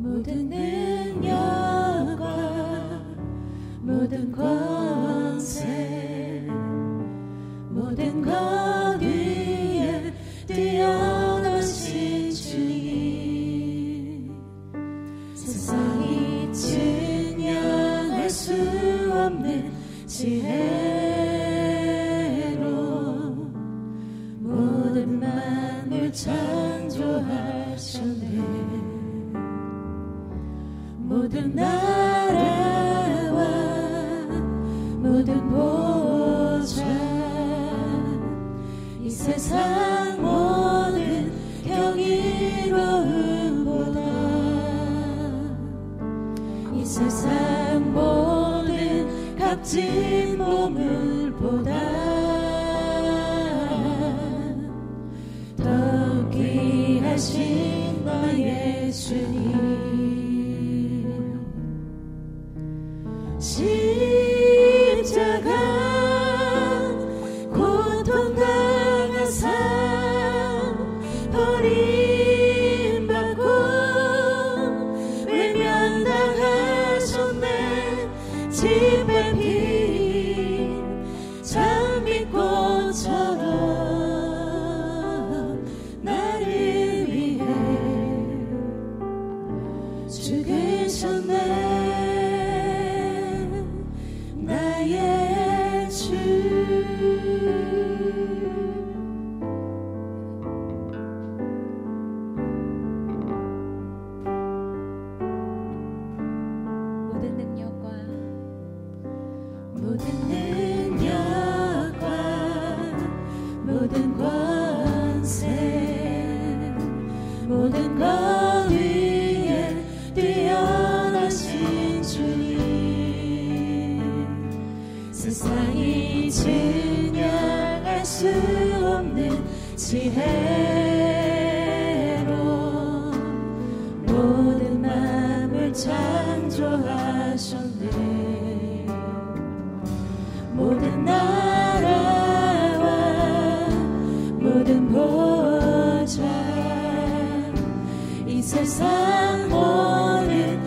모든 능력과 모든 권세 모든 것 위에 뛰어나신 주님 세상이 증명할 수 없는 지혜로 모든 만물 창조하셨네 모든 나라와 모든 보좌 이 세상 모든 경이로움보다 이 세상 모든 값진 보물보다 더 귀하신 너의 주님 십자가 고통당한 삶 버림받고 외면당하셨네 짚밟힌 장미꽃처럼 나를 위해 죽으셨네 나의 주 모든 능력과 모든 권세 모든 것 위에 뛰어나신 주님 세상이 증명할 수 없는 지혜로 모든 만물 창조하셨네 모든 나라와 모든 보좌 이 세상 모든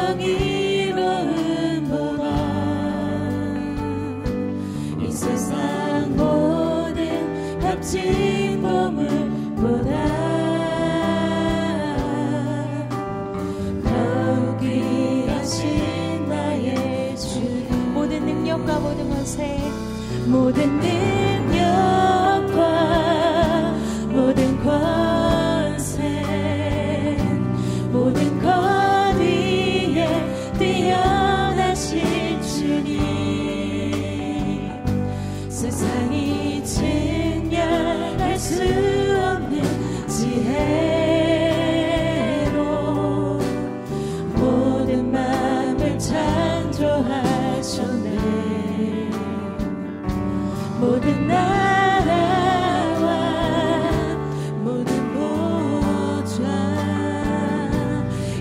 경이로움보다 이 세상 모든 값진 보물보다 더욱 귀하신 나의 주 모든 능력과 모든 권세 모든 능력과 모든 권세 모든 것 위에 뛰어나신 주님 세상이 증명할 수 없는 지혜로 모든 만물 창조하셨네 모든 나라와 모든 보좌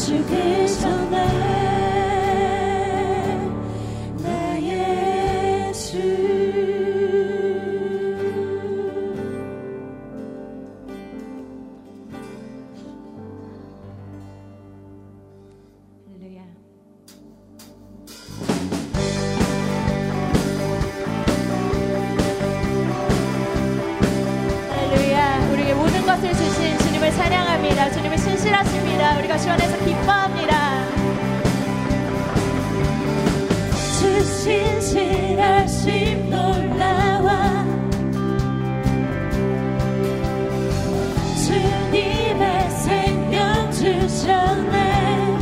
주께서 나의 주. 할렐루야. 할렐루야. 우리에게 모든 것을 주신 주님을 찬양합니다. 주님은 신실하십니다. 우리가 주 안에서 기뻐합니다. 주 신실하심 놀라워 주님의 생명 주셨네.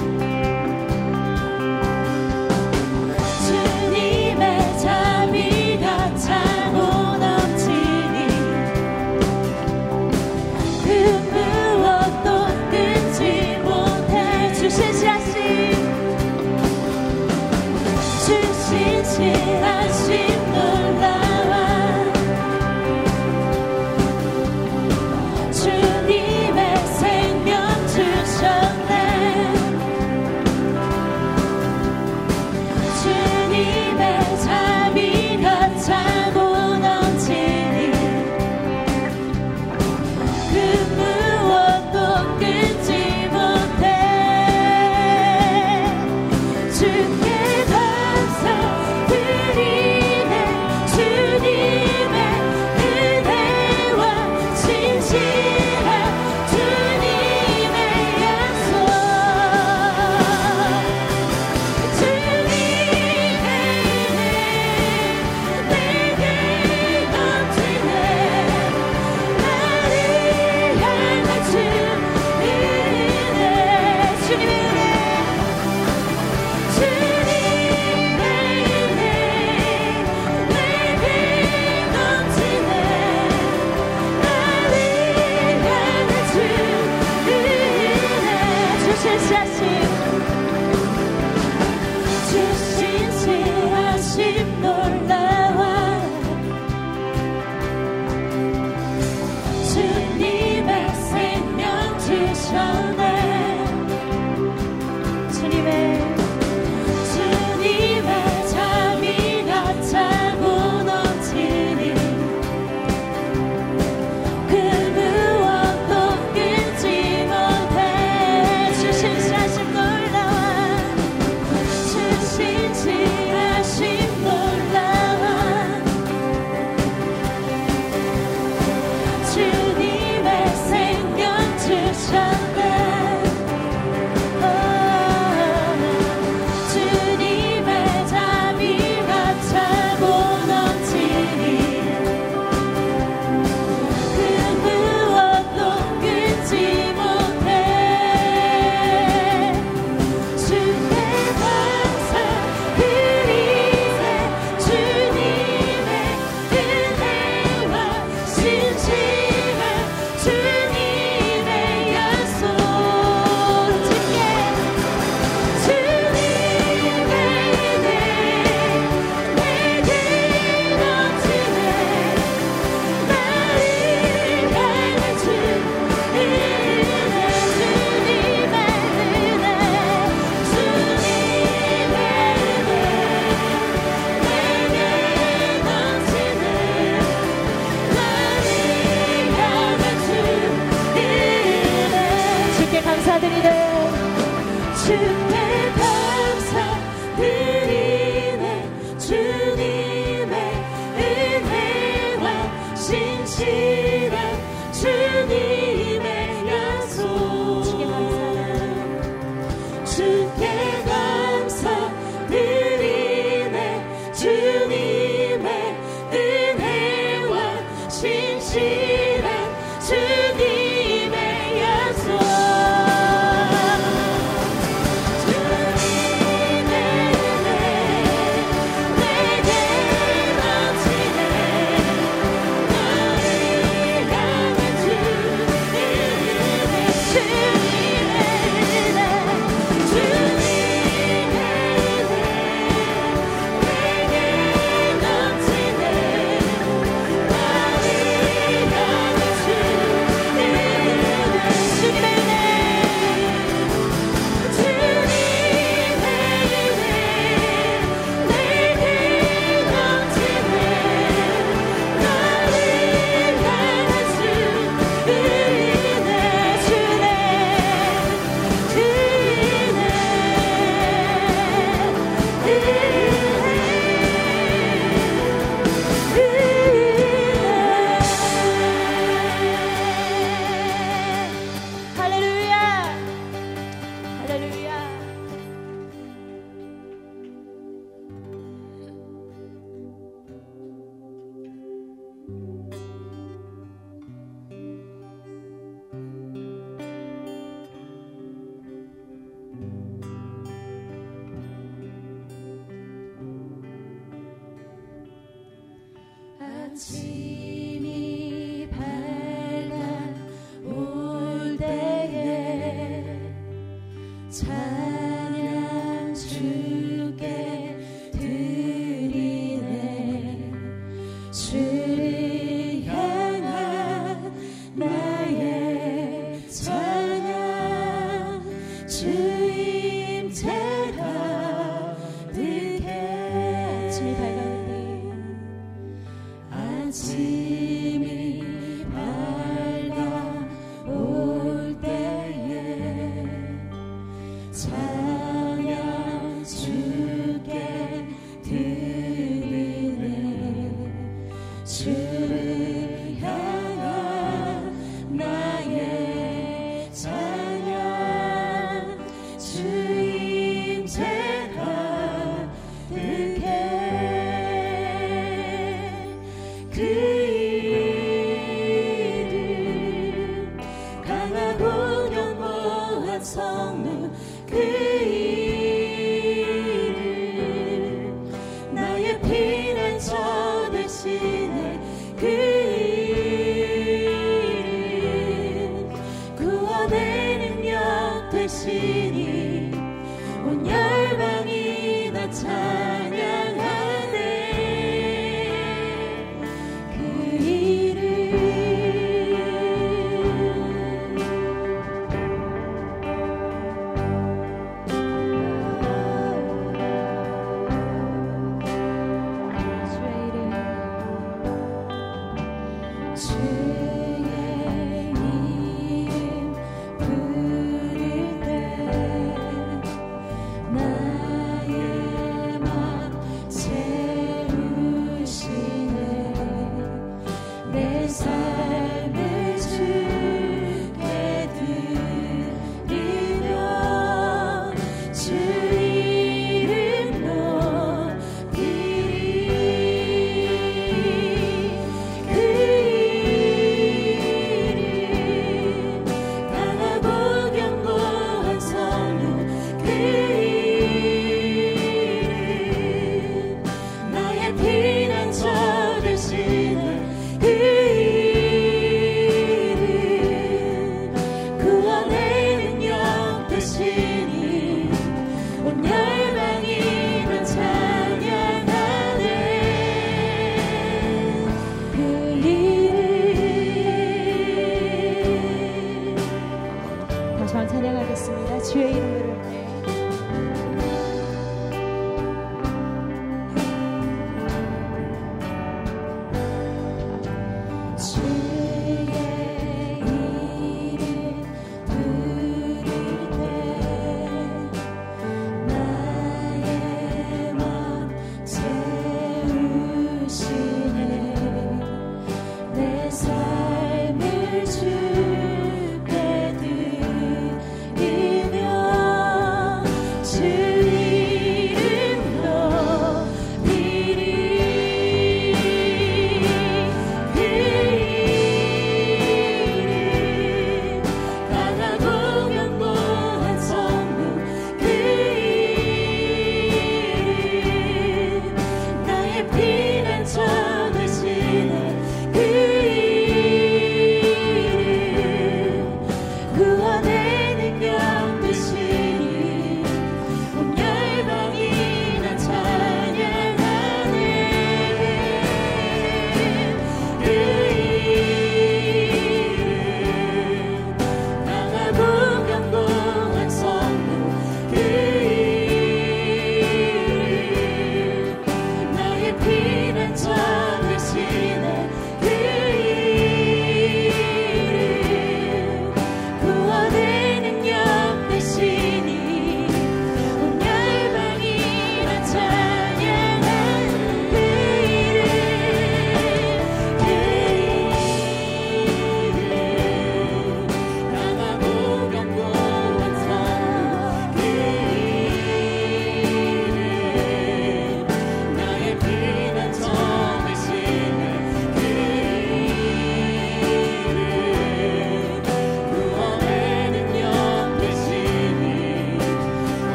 주님의 자비가 차고 넘치니 그 무엇도 끊지 못해. 주 신실하심 놀라워 주님의 생명 주셨네. 주님의 자비가 차고 넘치니 그 무엇도 끊지 못해. 주께 감사드리네. 주님의 은혜와 진실한 주님의 약속. 주님의 은혜 내게 넘치네. 나를 향한 주님의 은혜. 주님의 은혜. 주님의 은혜 내게 넘치네. 나를 향한 주님의 은혜. 주 신실하심 놀라워 주님의 생명 주셨네. 주님의 자비가 차고 넘치니 그 무엇도 끊지 못해. 주 신실하심 놀라워 주 신실하심 놀라워 주님의 생명 주셨네. 주님의 자비가 차고 넘치니 그 무엇도 끊지 못해. 주께 감사드리네. 주님의 은혜와 신실한 주님의 약속. 주님의 은혜 내게 넘치네. 나를 향한 주님의 은혜. 주님의 은혜. 주님의 은혜 내게 넘치네. 나를 향한 주님의 은혜. 주께 감사드리네. 주께 감사드리네. 주님의 은혜와 신실한 주님의 약속. 주께 감사드리네. 주님의 은혜와 신실한 주님의 약속. 주님의 아침이 밝아올 때에 찬양 주